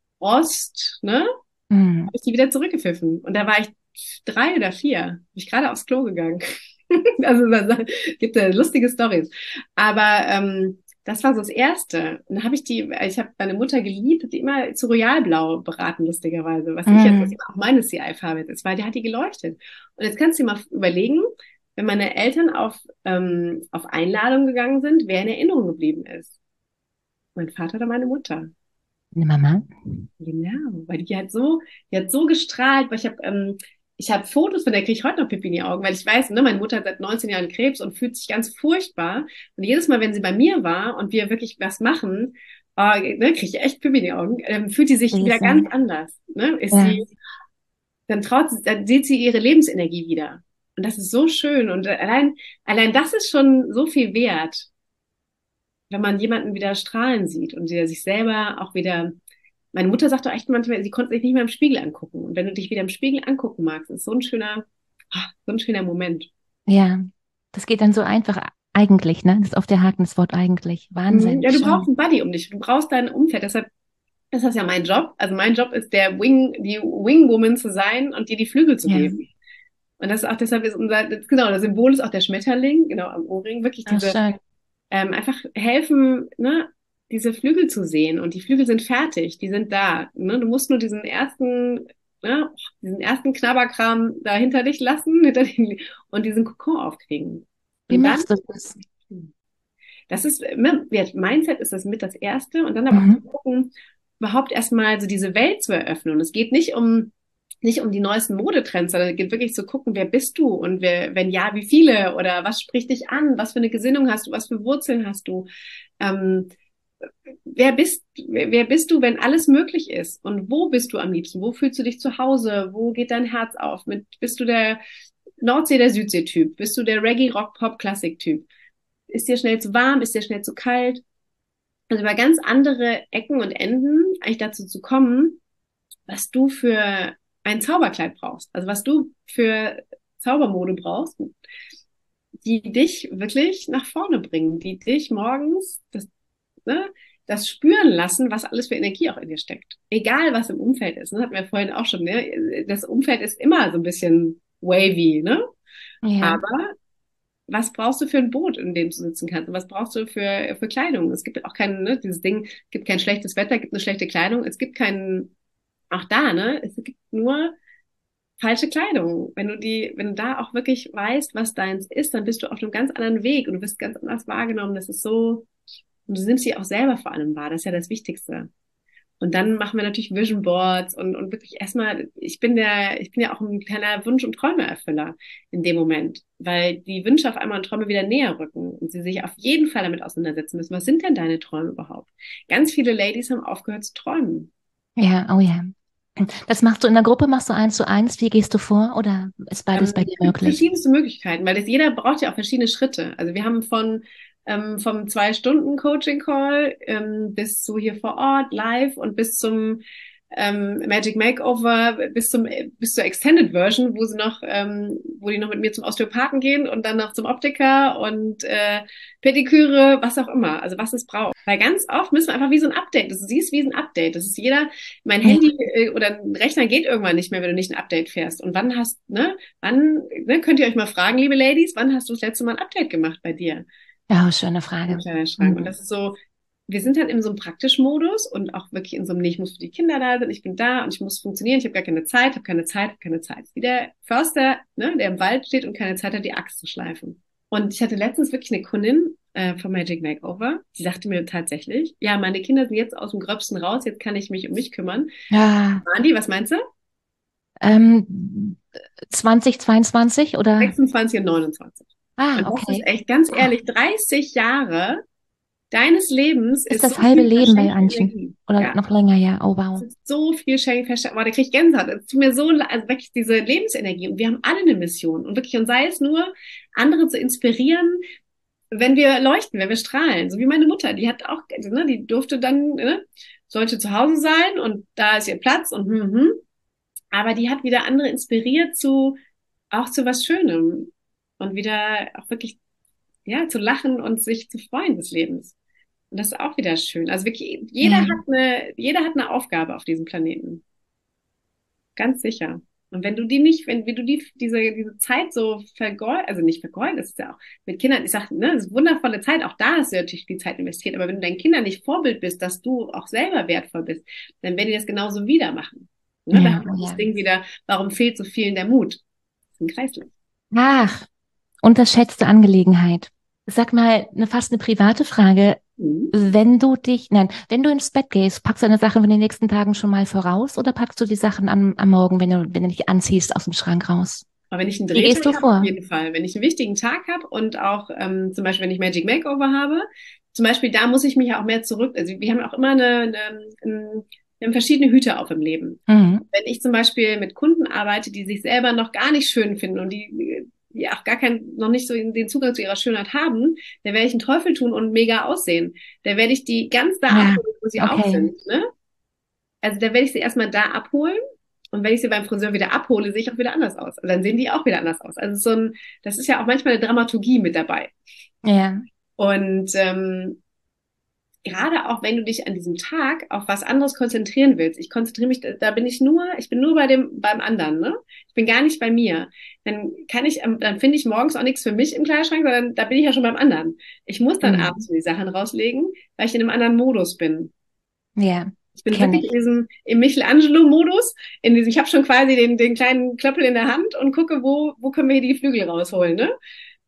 Rost, ne? Mhm. Habe ich die wieder zurückgepfiffen. Und da war ich drei oder vier, bin ich gerade aufs Klo gegangen. Also da gibt ja lustige Storys. Aber ähm, das war so das Erste. Und dann habe ich die, ich habe meine Mutter geliebt, die immer zu Royalblau beraten, lustigerweise, was mm. ich jetzt, was auch meine C I-Farbe ist, weil die hat die geleuchtet. Und jetzt kannst du dir mal überlegen, wenn meine Eltern auf, ähm, auf Einladung gegangen sind, wer in Erinnerung geblieben ist. Mein Vater oder meine Mutter. Eine Mama? Genau, weil die hat so, die hat so gestrahlt, weil ich habe ähm, Ich habe Fotos von der, kriege ich heute noch Pipi in die Augen, weil ich weiß, ne, meine Mutter hat seit neunzehn Jahren Krebs und fühlt sich ganz furchtbar. Und jedes Mal, wenn sie bei mir war und wir wirklich was machen, äh, ne, kriege ich echt Pipi in die Augen, ähm, fühlt die sich das wieder ganz anders. Ne? Ist ja. sie, dann traut sie, dann sieht sie ihre Lebensenergie wieder. Und das ist so schön. Und allein, allein das ist schon so viel wert, wenn man jemanden wieder strahlen sieht und der sich selber auch wieder. Meine Mutter sagt doch echt manchmal, sie konnte sich nicht mehr im Spiegel angucken. Und wenn du dich wieder im Spiegel angucken magst, ist so ein schöner, so ein schöner Moment. Ja, das geht dann so einfach. Eigentlich, ne? Das ist auf der Haken, das Wort eigentlich. Wahnsinn. Ja, du Schön. brauchst einen Buddy um dich. Du brauchst dein Umfeld. Deshalb ist das ja mein Job. Also mein Job ist der Wing, die Wingwoman zu sein und dir die Flügel zu Ja. geben. Und das ist auch, deshalb ist unser, genau, das Symbol ist auch der Schmetterling, genau, am Ohrring. Wirklich Ach, diese, schön. ähm, einfach helfen, ne, diese Flügel zu sehen. Und die Flügel sind fertig, die sind da. Ne? Du musst nur diesen ersten, ne, diesen ersten Knabberkram da hinter dich lassen hinter den, und diesen Kokon aufkriegen. Wie Und machst dann, du das? das ist, ne, Mindset ist das mit das Erste. Und dann aber Mhm. auch zu gucken, überhaupt erstmal so diese Welt zu eröffnen. Und es geht nicht um, nicht um die neuesten Modetrends, sondern es geht wirklich zu gucken, wer bist du und wer, wenn ja, wie viele oder was spricht dich an, was für eine Gesinnung hast du, was für Wurzeln hast du, ähm, wer bist, wer, wer bist du, wenn alles möglich ist und wo bist du am liebsten, wo fühlst du dich zu Hause, wo geht dein Herz auf, mit, bist du der Nordsee, der Südsee-Typ, bist du der Reggae-Rock-Pop-Klassik-Typ, ist dir schnell zu warm, ist dir schnell zu kalt, also über ganz andere Ecken und Enden eigentlich dazu zu kommen, was du für ein Zauberkleid brauchst, also was du für Zaubermode brauchst, die dich wirklich nach vorne bringen, die dich morgens das, ne, das spüren lassen, was alles für Energie auch in dir steckt. Egal, was im Umfeld ist. Ne? Hatten wir vorhin auch schon, ne? Das Umfeld ist immer so ein bisschen wavy, ne? Ja. Aber was brauchst du für ein Boot, in dem du sitzen kannst? Und was brauchst du für, für Kleidung? Es gibt auch kein, ne, dieses Ding, es gibt kein schlechtes Wetter, es gibt eine schlechte Kleidung, es gibt keinen, auch da, ne, es gibt nur falsche Kleidung. Wenn du die, wenn du da auch wirklich weißt, was deins ist, dann bist du auf einem ganz anderen Weg und du wirst ganz anders wahrgenommen. Das ist so, und du nimmst sie auch selber vor allem wahr. Das ist ja das Wichtigste. Und dann machen wir natürlich Vision Boards und, und wirklich erstmal, ich bin der, ich bin ja auch ein kleiner Wunsch- und Träumeerfüller in dem Moment, weil die Wünsche auf einmal und Träume wieder näher rücken und sie sich auf jeden Fall damit auseinandersetzen müssen. Was sind denn deine Träume überhaupt? Ganz viele Ladies haben aufgehört zu träumen. Ja, oh ja. Das machst du in der Gruppe, machst du eins zu eins? Wie gehst du vor? Oder ist beides Ähm, bei dir möglich? Verschiedenste Möglichkeiten, weil das, jeder braucht ja auch verschiedene Schritte. Also wir haben von ähm, vom Zwei-Stunden-Coaching-Call ähm, bis zu hier vor Ort, live und bis zum ähm, Magic Makeover, bis zum bis zur Extended Version, wo sie noch, ähm, wo die noch mit mir zum Osteopathen gehen und dann noch zum Optiker und äh, Pediküre, was auch immer, also was es braucht. Weil ganz oft müssen wir einfach wie so ein Update, das siehst wie ein Update. Das ist jeder, mein Handy äh, oder ein Rechner geht irgendwann nicht mehr, wenn du nicht ein Update fährst. Und wann hast, ne, wann, ne, könnt ihr euch mal fragen, liebe Ladies, wann hast du das letzte Mal ein Update gemacht bei dir? Ja, schöne Frage. Im Kleiderschrank. Mhm. Und das ist so, wir sind halt in so einem praktischen Modus und auch wirklich in so einem, nee, ich muss für die Kinder da sein, ich bin da und ich muss funktionieren, ich habe gar keine Zeit, habe keine Zeit, habe keine Zeit. Wie der Förster, ne, der im Wald steht und keine Zeit hat, die Axt zu schleifen. Und ich hatte letztens wirklich eine Kundin äh, vom Magic Makeover, die sagte mir tatsächlich, ja, meine Kinder sind jetzt aus dem Gröbsten raus, jetzt kann ich mich um mich kümmern. Ja. Andi, was meinst du? Ähm, zwanzig zweiundzwanzig oder? sechsundzwanzig und neunundzwanzig. Ah, Und das okay. ist echt, ganz ehrlich, dreißig Jahre deines Lebens Ist ist das so halbe viel Leben bei verschenkte manchen? Energie. Oder Ja. noch länger, ja. Oh, wow. Es ist so viel Schenken versteckt. Boah, da krieg ich Gänsehaut. Es tut mir so, le- also wirklich diese Lebensenergie. Und wir haben alle eine Mission. Und wirklich, und sei es nur, andere zu inspirieren, wenn wir leuchten, wenn wir strahlen. So wie meine Mutter, die hat auch, ne, die durfte dann, ne, sollte zu Hause sein und da ist ihr Platz und hm, hm. Aber die hat wieder andere inspiriert zu, auch zu was Schönem. Und wieder auch wirklich, ja, zu lachen und sich zu freuen des Lebens. Und das ist auch wieder schön. Also wirklich, jeder Ja. hat eine, jeder hat eine Aufgabe auf diesem Planeten. Ganz sicher. Und wenn du die nicht, wenn, wie du die, diese, diese Zeit so vergeudest, also nicht vergeudest, ist ja auch mit Kindern, ich sag, ne, das ist eine wundervolle Zeit, auch da hast du natürlich die Zeit investiert, aber wenn du deinen Kindern nicht Vorbild bist, dass du auch selber wertvoll bist, dann werden die das genauso wieder machen. Ne? Ja, Da haben wir ja. das Ding wieder, warum fehlt so vielen der Mut? Das ist ein Kreislauf. Ach, unterschätzte Angelegenheit. Sag mal, eine, fast eine private Frage. Mhm. Wenn du dich, nein, wenn du ins Bett gehst, packst du deine Sachen in den nächsten Tagen schon mal voraus oder packst du die Sachen am, am Morgen, wenn du, wenn du dich anziehst, aus dem Schrank raus? Aber wenn ich einen Wie gehst Drehtag du habe, auf vor? jeden Fall. Wenn ich einen wichtigen Tag habe und auch ähm, zum Beispiel, wenn ich Magic Makeover habe, zum Beispiel, da muss ich mich ja auch mehr zurück, also wir haben auch immer eine, eine, ein, wir haben verschiedene Hüte auf im Leben. Mhm. Wenn ich zum Beispiel mit Kunden arbeite, die sich selber noch gar nicht schön finden und die, die auch gar keinen, noch nicht so den Zugang zu ihrer Schönheit haben, dann werde ich einen Teufel tun und mega aussehen. Dann werde ich die ganz da Ja, abholen, wo sie auch okay. sind, ne? Also da werde ich sie erstmal da abholen Und wenn ich sie beim Friseur wieder abhole, sehe ich auch wieder anders aus. Und dann sehen die auch wieder anders aus. Also so ein, das ist ja auch manchmal eine Dramaturgie mit dabei. Ja. Und ähm, gerade auch wenn du dich an diesem Tag auf was anderes konzentrieren willst, ich konzentriere mich, da bin ich nur, ich bin nur bei dem, beim anderen, ne? Ich bin gar nicht bei mir. Dann kann ich, dann finde ich morgens auch nichts für mich im Kleiderschrank, sondern da bin ich ja schon beim anderen. Ich muss dann mhm. abends die Sachen rauslegen, weil ich in einem anderen Modus bin. Ja. Ich bin wirklich ich. in diesem, im Michelangelo-Modus, in diesem, ich habe schon quasi den, den kleinen Klöppel in der Hand und gucke, wo, wo können wir hier die Flügel rausholen, ne?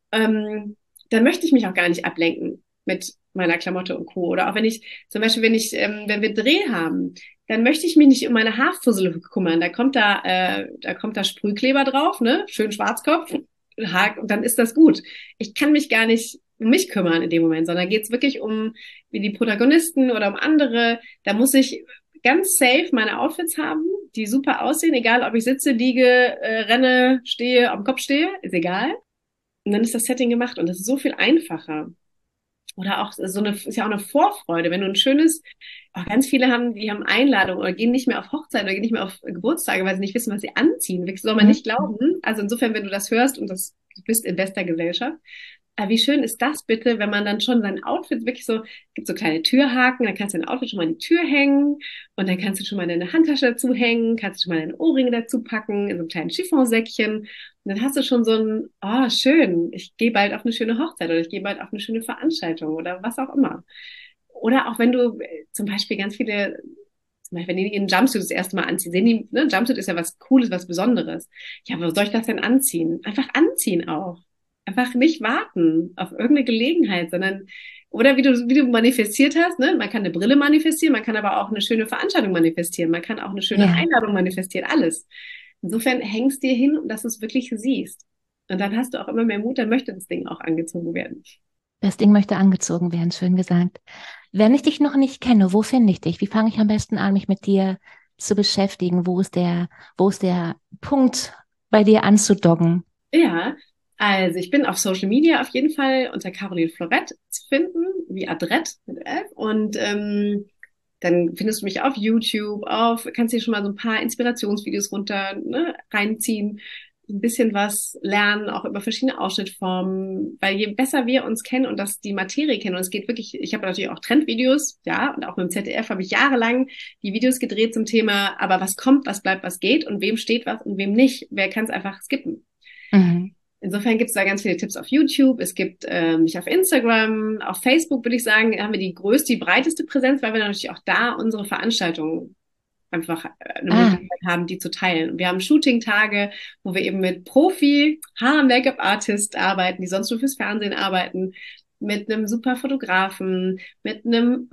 Ähm, dann möchte ich mich auch gar nicht ablenken mit meiner Klamotte und Co. Oder auch wenn ich, zum Beispiel, wenn ich, ähm, wenn wir Dreh haben, dann möchte ich mich nicht um meine Haarfussel kümmern. Da kommt da, äh, da kommt da Sprühkleber drauf, ne? Schön Schwarzkopf, Haar, und dann ist das gut. Ich kann mich gar nicht um mich kümmern in dem Moment, sondern geht es wirklich um wie die Protagonisten oder um andere. Da muss ich ganz safe meine Outfits haben, die super aussehen, egal ob ich sitze, liege, äh, renne, stehe, am Kopf stehe, ist egal. Und dann ist das Setting gemacht und das ist so viel einfacher. Oder auch so eine, ist ja auch eine Vorfreude, wenn du ein schönes, auch ganz viele haben, die haben Einladungen oder gehen nicht mehr auf Hochzeit oder gehen nicht mehr auf Geburtstage, weil sie nicht wissen, was sie anziehen. Das soll man nicht glauben. Also insofern, wenn du das hörst und das, du bist in bester Gesellschaft. Aber wie schön ist das bitte, wenn man dann schon sein Outfit wirklich so, es gibt so kleine Türhaken, dann kannst du dein Outfit schon mal in die Tür hängen und dann kannst du schon mal deine Handtasche dazu hängen, kannst du schon mal deine Ohrringe dazu packen, in so einem kleinen Chiffonsäckchen. Und dann hast du schon so ein, oh, schön, ich gehe bald auf eine schöne Hochzeit oder ich gehe bald auf eine schöne Veranstaltung oder was auch immer. Oder auch wenn du zum Beispiel ganz viele, zum Beispiel, wenn die ihren Jumpsuit das erste Mal anziehen, sehen die, ne, Jumpsuit ist ja was Cooles, was Besonderes. Ja, aber soll ich das denn anziehen? Einfach anziehen auch. Einfach nicht warten auf irgendeine Gelegenheit, sondern, oder wie du, wie du manifestiert hast, ne? Man kann eine Brille manifestieren, man kann aber auch eine schöne Veranstaltung manifestieren, man kann auch eine schöne ja. Einladung manifestieren, alles. Insofern hängst dir hin, dass du es wirklich siehst. Und dann hast du auch immer mehr Mut, dann möchte das Ding auch angezogen werden. Das Ding möchte angezogen werden, schön gesagt. Wenn ich dich noch nicht kenne, wo finde ich dich? Wie fange ich am besten an, mich mit dir zu beschäftigen? Wo ist der, wo ist der Punkt, bei dir anzudocken? Ja, also ich bin auf Social Media auf jeden Fall unter Caroline Florett zu finden, wie Adrett mit F. Und ähm, dann findest du mich auf YouTube, auf, kannst dir schon mal so ein paar Inspirationsvideos runter, ne, reinziehen, ein bisschen was lernen, auch über verschiedene Ausschnittformen, weil je besser wir uns kennen und das die Materie kennen, und es geht wirklich, ich habe natürlich auch Trendvideos, ja, und auch mit dem Z D F habe ich jahrelang die Videos gedreht zum Thema, aber was kommt, was bleibt, was geht und wem steht was und wem nicht, wer kann es einfach skippen. Mhm. Insofern gibt es da ganz viele Tipps auf YouTube, es gibt äh, mich auf Instagram, auf Facebook würde ich sagen, haben wir die größte, die breiteste Präsenz, weil wir natürlich auch da unsere Veranstaltungen einfach eine ah. Möglichkeit haben, die zu teilen. Wir haben Shooting-Tage, wo wir eben mit Profi, Haar-Make-up-Artist arbeiten, die sonst nur fürs Fernsehen arbeiten, mit einem super Fotografen, mit einem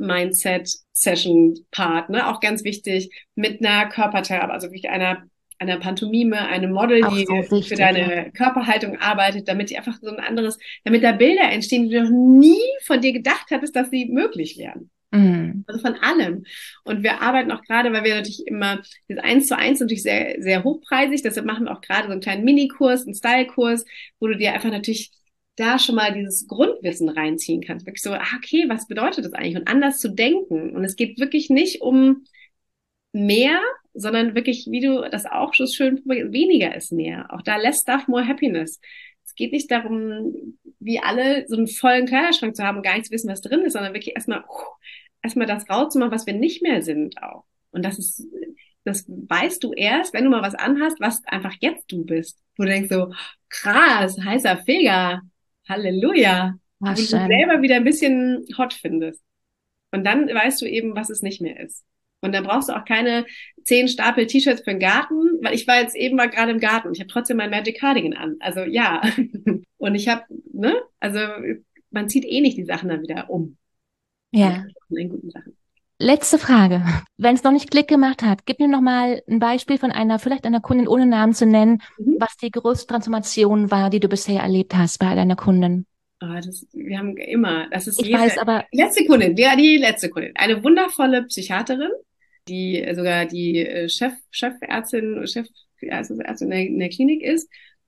Mindset-Session-Part, ne, auch ganz wichtig, mit einer Körpertherapie, also wirklich einer einer Pantomime, einem Model, die so wichtig, für deine ja. Körperhaltung arbeitet, damit die einfach so ein anderes, damit da Bilder entstehen, die du noch nie von dir gedacht hattest, dass sie möglich wären. Mhm. Also von allem. Und wir arbeiten auch gerade, weil wir natürlich immer, das eins zu eins natürlich sehr, sehr hochpreisig, deshalb machen wir auch gerade so einen kleinen Minikurs, einen Style-Kurs, wo du dir einfach natürlich da schon mal dieses Grundwissen reinziehen kannst. Wirklich so, ah, okay, was bedeutet das eigentlich? Und anders zu denken. Und es geht wirklich nicht um mehr, sondern wirklich, wie du das auch schon schön, weniger ist mehr. Auch da less stuff, more happiness. Es geht nicht darum, wie alle so einen vollen Kleiderschrank zu haben und gar nicht zu wissen, was drin ist, sondern wirklich erstmal, uh, erstmal das rauszumachen, was wir nicht mehr sind auch. Und das ist, das weißt du erst, wenn du mal was anhast, was einfach jetzt du bist. Wo du denkst so, krass, heißer Feger, Halleluja. Wo du dich selber wieder ein bisschen hot findest. Und dann weißt du eben, was es nicht mehr ist. Und dann brauchst du auch keine zehn Stapel T-Shirts für den Garten, weil ich war jetzt eben mal gerade im Garten und ich habe trotzdem mein Magic Cardigan an. Also ja. Und ich habe, ne, also man zieht eh nicht die Sachen dann wieder um. Ja. In guten Sachen. Letzte Frage. Wenn es noch nicht Klick gemacht hat, gib mir noch mal ein Beispiel von einer, vielleicht einer Kundin ohne Namen zu nennen, mhm. was die größte Transformation war, die du bisher erlebt hast bei deiner Kundin. Oh, das, wir haben immer, das ist ich jede, weiß, aber die letzte Kundin, ja, die letzte Kundin, eine wundervolle Psychiaterin, die sogar die Chef, Chefärztin, Chefärztin in der, in der Klinik ist,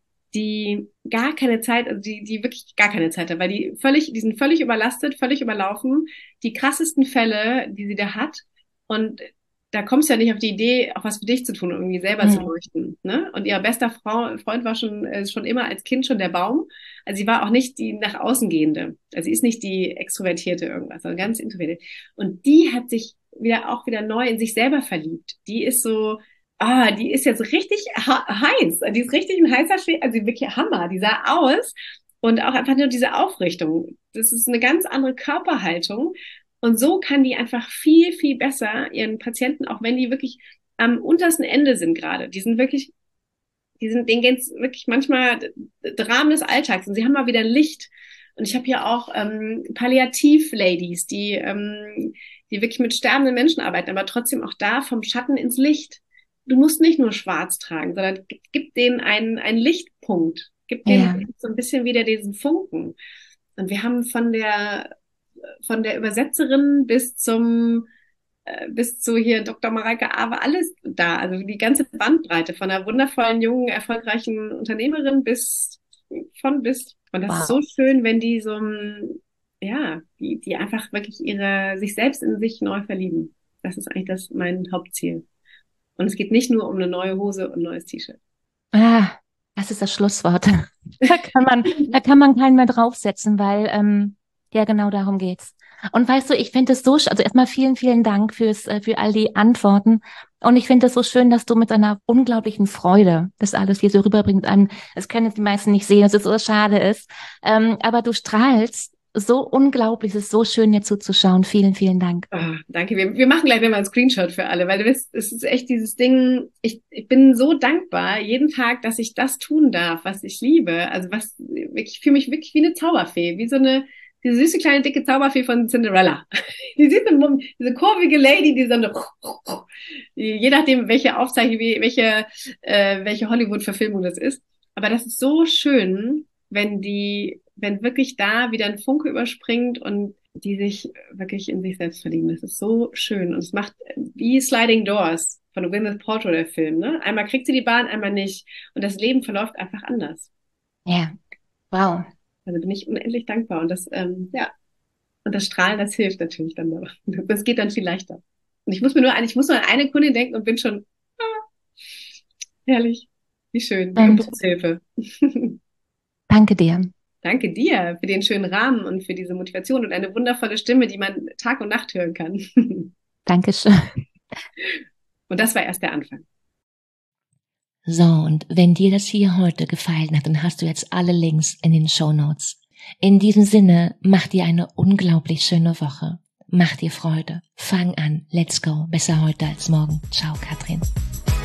die gar keine Zeit, also die, die wirklich gar keine Zeit hat, weil die völlig, die sind völlig überlastet, völlig überlaufen, die krassesten Fälle, die sie da hat, und da kommst du ja nicht auf die Idee, auch was für dich zu tun, um irgendwie selber mhm. zu leuchten. Ne? Und ihr bester Frau, Freund war schon, äh, schon immer als Kind schon der Baum. Also sie war auch nicht die nach außen gehende. Also sie ist nicht die Extrovertierte irgendwas, sondern ganz introvertiert. Und die hat sich wieder auch wieder neu in sich selber verliebt. Die ist so, ah, die ist jetzt richtig heiß. Die ist richtig ein heißer Schwede, also wirklich Hammer. Die sah aus und auch einfach nur diese Aufrichtung. Das ist eine ganz andere Körperhaltung. Und so kann die einfach viel, viel besser ihren Patienten, auch wenn die wirklich am untersten Ende sind gerade, die sind wirklich, die sind, denen geht's wirklich manchmal Dramen des Alltags und sie haben mal wieder ein Licht. Und ich habe hier auch ähm, Palliativ-Ladies, die, ähm, die wirklich mit sterbenden Menschen arbeiten, aber trotzdem auch da vom Schatten ins Licht. Du musst nicht nur schwarz tragen, sondern gib denen einen, einen Lichtpunkt, gib denen ja. so ein bisschen wieder diesen Funken. Und wir haben von der von der Übersetzerin bis zum äh, bis zu hier Doktor Mareike Awe alles da, also die ganze Bandbreite von einer wundervollen, jungen, erfolgreichen Unternehmerin bis von bis. Und das wow. ist so schön, wenn die so ja, die die einfach wirklich ihre sich selbst in sich neu verlieben. Das ist eigentlich das mein Hauptziel. Und es geht nicht nur um eine neue Hose und ein neues T-Shirt. Ah, das ist das Schlusswort. Da kann man da kann man keinen mehr draufsetzen, weil ähm, ja, genau darum geht's. Und weißt du, ich finde es so, also erstmal vielen, vielen Dank fürs, für all die Antworten. Und ich finde es so schön, dass du mit einer unglaublichen Freude das alles hier so rüberbringst. Das können jetzt die meisten nicht sehen, dass es so schade ist. Ähm, aber du strahlst so unglaublich, es ist so schön, dir zuzuschauen. Vielen, vielen Dank. Oh, danke. Wir, wir machen gleich mal einen Screenshot für alle, weil du bist, es ist echt dieses Ding, ich, ich bin so dankbar jeden Tag, dass ich das tun darf, was ich liebe. Also was, ich fühle mich wirklich wie eine Zauberfee, wie so eine, diese süße kleine dicke Zauberfee von Cinderella. Die sieht so, diese kurvige Lady, die so eine, je nachdem, welche Aufzeichnung, welche, äh, welche Hollywood-Verfilmung das ist. Aber das ist so schön, wenn die, wenn wirklich da wieder ein Funke überspringt und die sich wirklich in sich selbst verlieben. Das ist so schön. Und es macht wie Sliding Doors von Gwyneth Paltrow, der Film, ne? Einmal kriegt sie die Bahn, einmal nicht. Und das Leben verläuft einfach anders. Ja. Wow. Also bin ich unendlich dankbar. Und das, ähm, ja. Und das Strahlen, das hilft natürlich dann noch. Das geht dann viel leichter. Und ich muss mir nur an, ich muss nur an eine Kundin denken und bin schon, ah, herrlich. Wie schön. Die Geburtshilfe. Danke dir. Danke dir für den schönen Rahmen und für diese Motivation und eine wundervolle Stimme, die man Tag und Nacht hören kann. Dankeschön. Und das war erst der Anfang. So, und wenn dir das hier heute gefallen hat, dann hast du jetzt alle Links in den Shownotes. In diesem Sinne, mach dir eine unglaublich schöne Woche. Mach dir Freude. Fang an. Let's go. Besser heute als morgen. Ciao, Katrin.